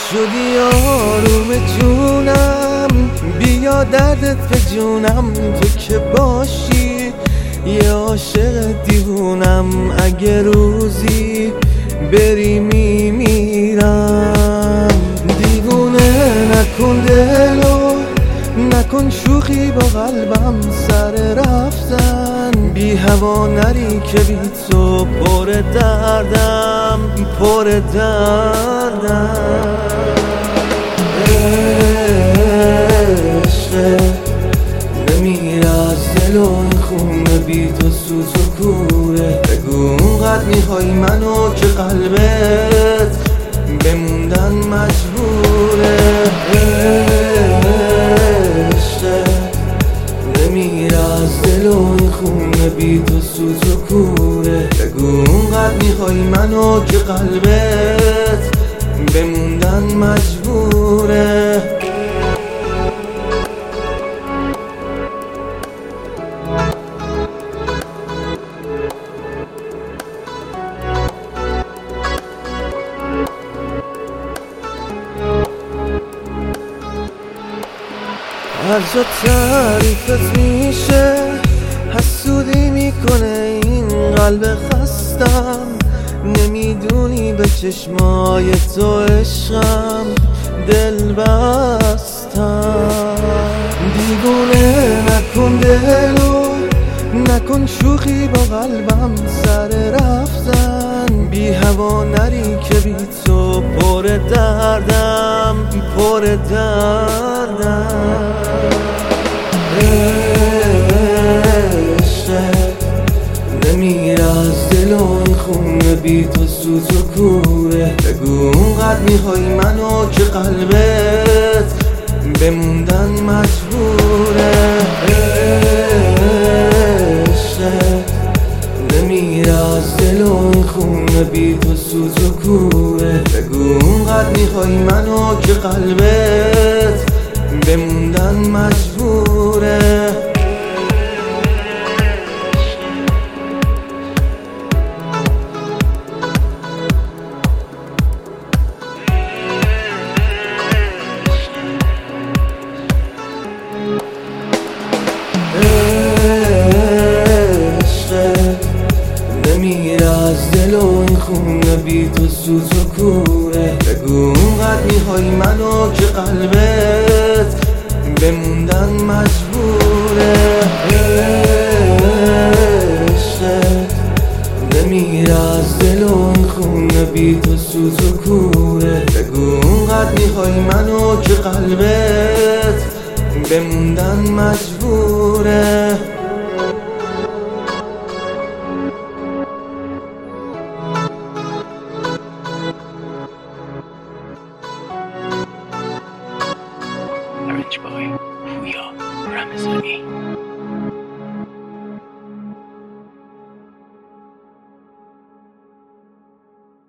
شدی آروم جونم، بیا دردت به جونم. تو که باشی یه عاشق دیوونم، اگه روزی بری میمیرم. دیوونه نکن دلو، نکن شوخی با قلبم، سر رفتن بی هوا نری که بی تو پر دردم، پر دردم. عشق نمیره از دل و این خونه، بی تو سوز و کوره. بگو اونقدر میخوای منو که قلبت بموندن مجبوره. عشق نمیره از دل و این خونه، بی تو سوز و کوره. بگو اونقدر میخوای منو که قلبت بموندن مجبوره. هر جا تعریفت میشه حسودی میکنه این قلب خستم. نمیدونی به چشمای تو عشقم دل بستم. دیوونه نکن دلو، نکن شوخی با قلبم، سر رفتن بی هوا نری که بی تو پر دردم، پر دردم. عشق نمیره از دل و این خونه، بی تو سوز و کوره. بگو اونقدر میخوای منو که قلبت بموندن مجبوره. عشق نمیره از دل و این خونه، بی تو سوز و کوره. بگو اونقدر میخوای منو که قلبت بموندن مجبوره. نمیره از دل و این خونه، بی تو سوز و کوره. بگو اونقدر میخوای منو که قلبت بموندن مجبوره. عشق نمیره از دل و این خونه، بی تو سوز و کوره. بگو اونقدر میخوای منو که قلبت بموندن مجبوره. Orange Boy, Puya, Ramazani.